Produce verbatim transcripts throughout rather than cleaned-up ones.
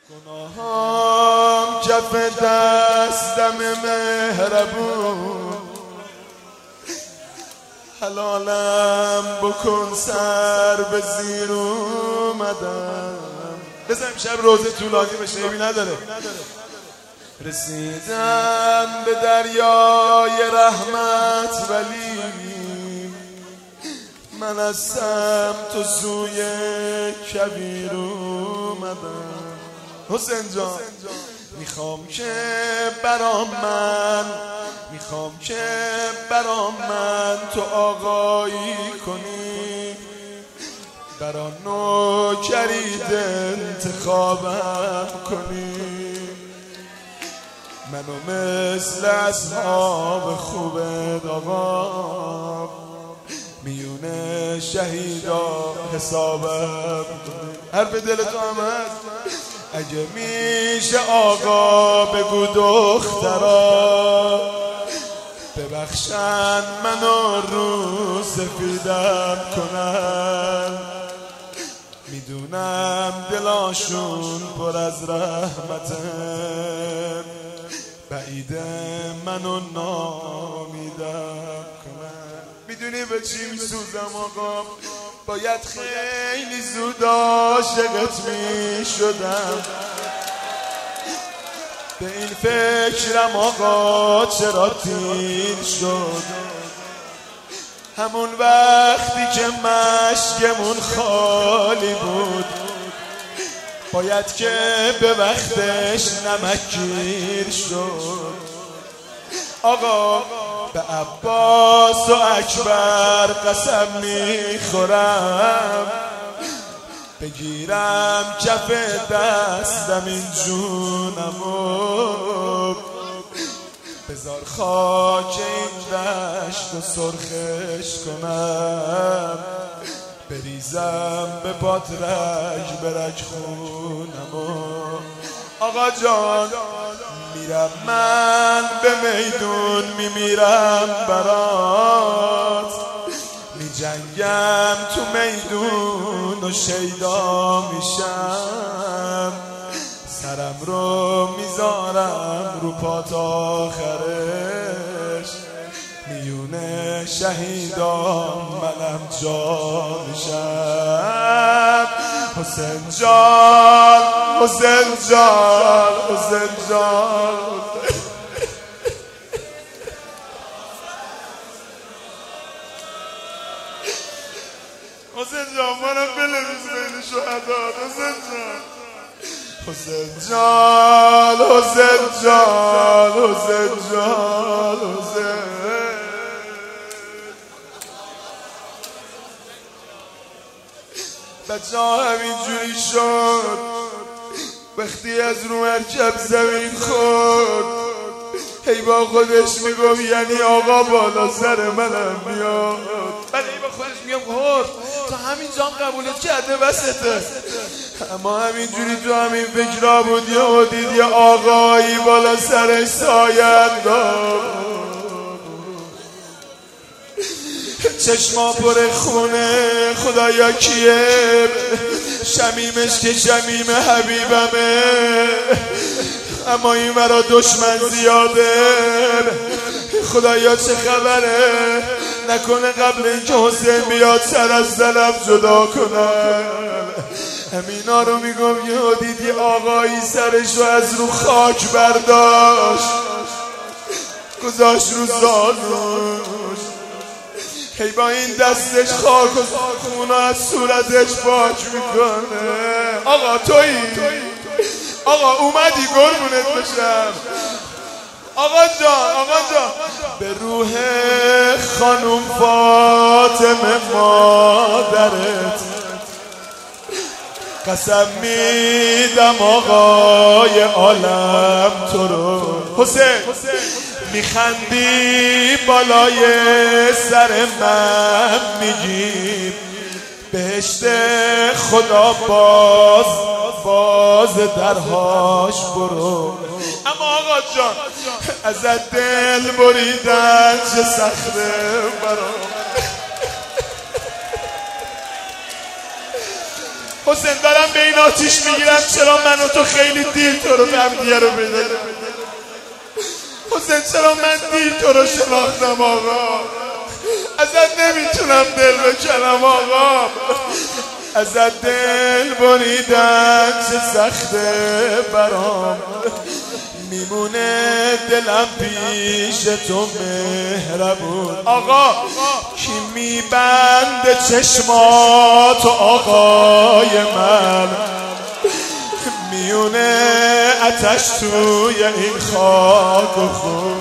گناهام کف دستم مهربون، حلالم بکن سر به زیر اومدم. بزن امشب روزه طولانی بشه، ایبی نداره. رسیدم به دریای رحمت ولی من از سمت و سوی کبیر اومدم. حسین جان میخوام که برام من میخوام که برام من تو آقایی کنی، برا نوکرید انتخابم کنی، منو مثل اصحاب خوبت آقا میونه شهیدا حسابم کنی. حرف دل تو هم هست. اگه میشه آقا بگو دخترا ببخشن منو رو سفیدم کنن، میدونم دلاشون پر از رحمته، بعیده منو نامیدم کنن. میدونی به چی میسوزم آقا؟ باید خیلی زود عاشقت میشدم. به این فکرم آقا چرا دیر شد، همون وقتی که مشکمون خالی بود، باید که به وقتش نمکگیر شد. آقا به عباس و اکبر قسم میخورم، بگیرم کف دستم این جونمو، بذار خاک این دشت و سرخش کنم، بریزم به پات رگ برگ خونمو. آقا جان میرم من به میدون میمیرم برات، میجنگم تو میدون و شیدا میشم، سرم رو میذارم رو پات آخرش، میونه شهیدا منم جا میشم. حسین جان حسین جان حسین جان حسین جان منم بلویز بین شهدا. حسین جان حسین جان حسین جان حسین جان حسین بچه ها همینجوری شد وقتی از رو مرکب زمین خورد، هی با خودش میگم یعنی آقا بالا سر منم میاد، بعد هی با خودش میگم خورد تا همین جان قبولت کرده وسطه. اما همینجوری تو همین فکرها بود یا دید یه آقایی بالا سرش سایه انداخت، چشما پر خونه، خدایا کیه؟ شمیمش که شمیم حبیبمه، اما این ورا دشمن زیاده، خدایا چه خبره؟ نکنه قبل اینکه حسین بیاد سر از دلم جدا کنن. همینا رو میگم یه دید یه آقایی سرش رو از رو خاک برداشت گذاشت رو زانوش، هی با این دستش خاک و خونه از صورتش پاک میکنه. آقا تویی؟ آقا اومدی قربونت بشم؟ آقا جان آقا جان به روح خانوم فاطمه مادرت قسم میدم آقای عالم تو رو. حسین میخندی بالای سر من میگی بهشت خدا باز باز درهاش برو. اما آقا جان ازت دل بریدن چه سخته برام. حسین دارم به این آتیش میگیرم چرا من و تو خیلی دیر تو رو همدیگه رو پیدا کردیم. حسین چرا من دیر تو رو شناختم آقا، ازت نمیتونم دل بکنم آقا، ازت دل بریدن چه سخته برام، میمونه دلم پیش تو مهربون. آقا کی میبنده چشماتو آقای من، میونه آتش توی این خاک و خون.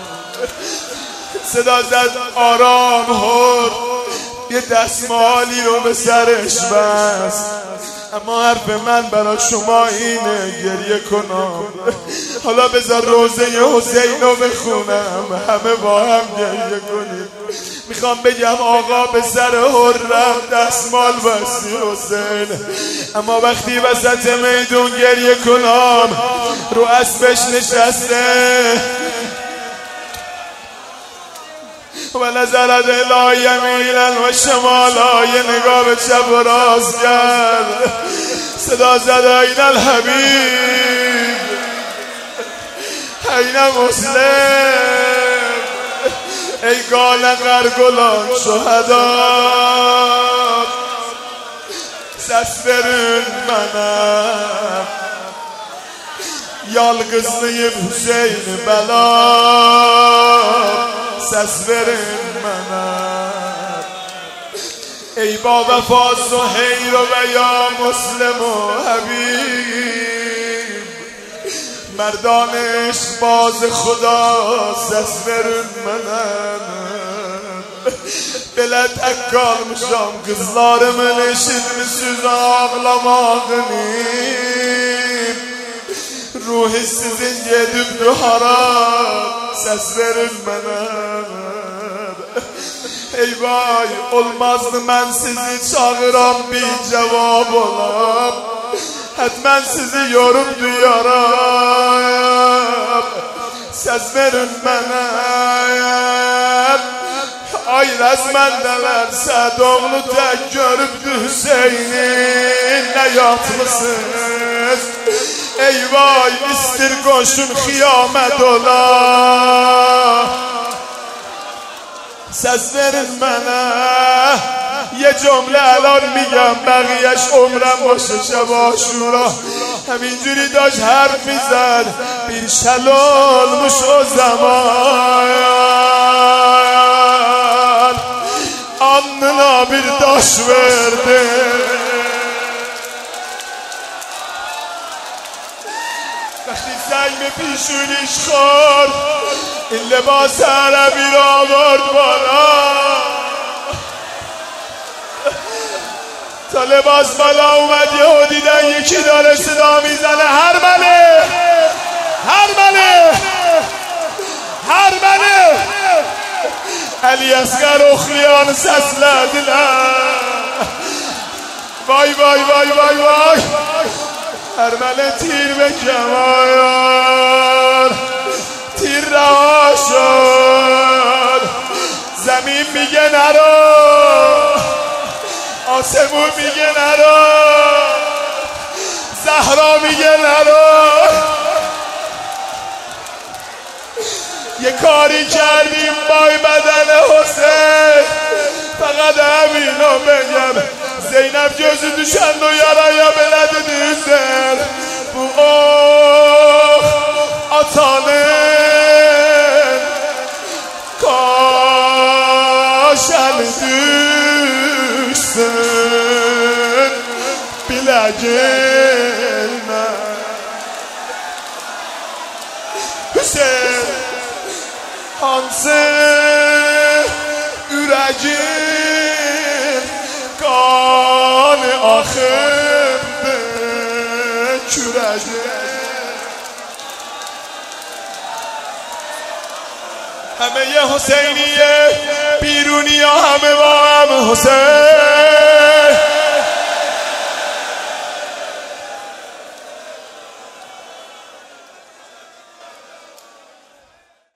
صدا زد آرام هر یه دستمالی رو به سرش بست، اما حرف من برای شما اینه گریه کنم. حالا بذار روزه حسین رو بخونم همه با هم گریه کنیم. میخوام بگم آقا به سر حرم دستمال بستی حسین، اما وقتی وسط میدون گریه کنم رو اسبش نشسته و نظرت الی یمینا و شمالا، یه نگاه به چپ و راست کرد. صدا زد این الحبیب این مسلم، ای گال قرگلان شهدا seslerin benim, yalgızlıyım Hüseyin bela, ses verin benim. Ey ba vefas و حیر و یا مسلم و حبیب، مردان عشق باز خدا ses verin benim. Belə tək qalmışam qızlarımın eşitmişiz ağlamağını, ruhi sizin gedibdi hara ses verin mənə. Ey vay olmazdı mən sizi çağıram bir cevap olam, hətmən sizi yorum duyaram ses verin mənə. Ayr az məndələr Səd oğlu tək görübdü Hüseynin, nə yatmısınız? Ey vay istir qoşun xiyamət ola, səs verin mənə. یه جمله الان میگم بقیهش عمرم باشه شب عاشورا. همینجوری داشت حرف میزد bir şəl olmuş o zaman, alnına bir taş verdi. وقتی سنگ پیشونیش خورد این لباس عربی را آورد بالا، تا لباس بالا اومد یهو دیدن یکی داره صدا میزنه هرمله هرمله هرمله. علی اصغر اخلیان سسلدیler. وای وای وای وای وای هرمله تیر به کمان، تیر رها شد، زمین میگه نرو، آسمون میگه نرو، زهرا میگه نرو. یه کاری کردیم بای بدن حسین، فقط همینو بگم زینب جزو دوشن و یارا یا بلد دیزر bu oh atanın kaşeli düşsün bileceğine. Hüseyin hansı ürəcin kanı axıbdı kürəcin. همه یه حسینیه بیرونی ها همه با هم حسین.